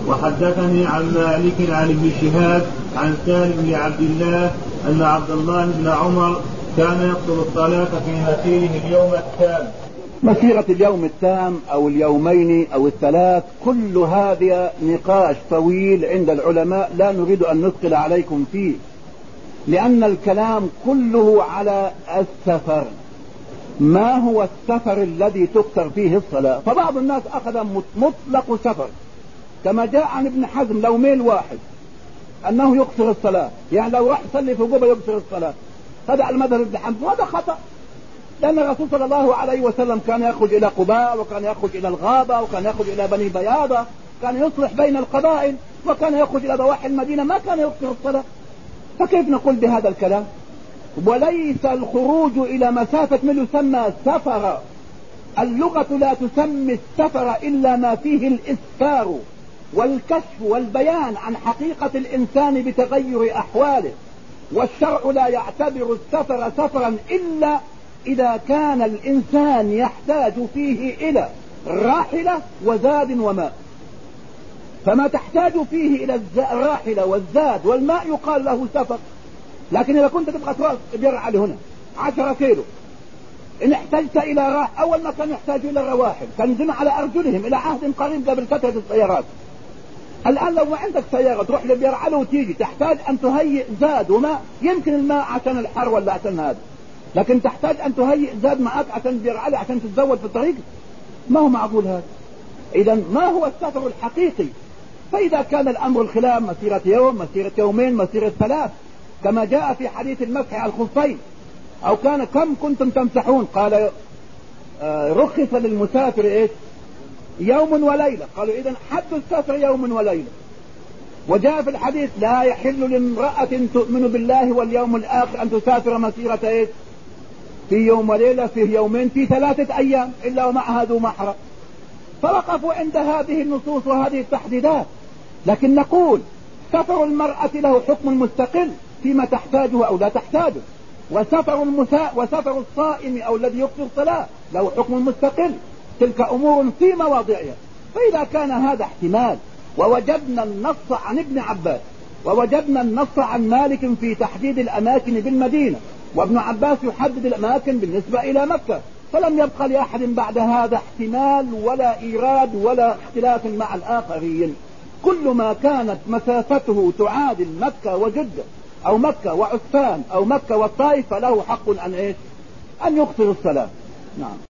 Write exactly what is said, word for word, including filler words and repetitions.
وحدثني عن مالك عن ابن شهاب عن سالم بن عبد الله أن عبد الله بن عمر كان يقصر الصلاة في مسيره اليوم التام. مسيرة اليوم التام أو اليومين أو الثلاث كل هذا نقاش طويل عند العلماء لا نريد أن نثقل عليكم فيه، لأن الكلام كله على السفر. ما هو السفر الذي تقصر فيه الصلاة؟ فبعض الناس أخذ مطلق سفر كما جاء عن ابن حزم لو ميل واحد أنه يقصر الصلاة، يعني لو راح يصلي في جوبة يقصر الصلاة. هذا على المذهب ابن حزم وهذا خطأ، لأن الرسول صلى الله عليه وسلم كان يخرج إلى قباء وكان يخرج إلى الغابة وكان يخرج إلى بني بياضة، كان يصلح بين القبائل وكان يخرج إلى ضواحي المدينة، ما كان يقصر الصلاة. فكيف نقول بهذا الكلام؟ وليس الخروج إلى مسافة من يسمى سفر. اللغة لا تسمي السفر إلا ما فيه الإسفار والكشف والبيان عن حقيقة الإنسان بتغير أحواله، والشرع لا يعتبر السفر سفرا إلا إذا كان الإنسان يحتاج فيه إلى راحلة وزاد وماء. فما تحتاج فيه إلى الراحلة والزاد والماء يقال له سفر. لكن إذا كنت تبغى تروح بيرعى هنا عشرة كيلو، إن احتجت إلى راح، أول ما كان يحتاج إلى الرواحل كان ينزلون على أرجلهم إلى عهد قريب قبل كثرة السيارات. الآن لو ما عندك سيارة تروح لبيرعى وتيجي تحتاج أن تهيئ زاد وماء، يمكن الماء عشان الحر ولا عشان هذا، لكن تحتاج أن تهيئ زاد معك عشان بيرعى عشان تتزود في الطريق. ما هو معقول هذا. إذا ما هو السفر الحقيقي؟ فإذا كان الأمر الخلاف مسيرة يوم، مسيرة يومين، مسيرة ثلاث، كما جاء في حديث المسح على الخفين، أو كان كم كنتم تمسحون؟ قال آه رخص للمسافر إيش؟ يوم وليلة. قالوا إذن حد السفر يوم وليلة. وجاء في الحديث لا يحل لامرأة تؤمن بالله واليوم الآخر أن تسافر مسيرة إيش؟ في يوم وليلة، في يومين، في ثلاثة أيام، إلا ومعها ذو محرم. فوقفوا عند هذه النصوص وهذه التحديدات. لكن نقول سفر المرأة له حكم مستقل فيما تحتاجه أو لا تحتاجه، وسفر المساء وسفر الصائم أو الذي يقصر الصلاة له حكم مستقل. تلك أمور في مواضعها. فإذا كان هذا احتمال، ووجدنا النص عن ابن عباس ووجدنا النص عن مالك في تحديد الأماكن بالمدينة، وابن عباس يحدد الأماكن بالنسبة إلى مكة، فلم يبقى لأحد بعد هذا احتمال ولا إيراد ولا اختلاف مع الآخرين. كل ما كانت مسافته تعادل مكة وجدة أو مكة وعسفان أو مكة والطائف فله حق أن إيش؟ أن يقصر الصلاة. نعم.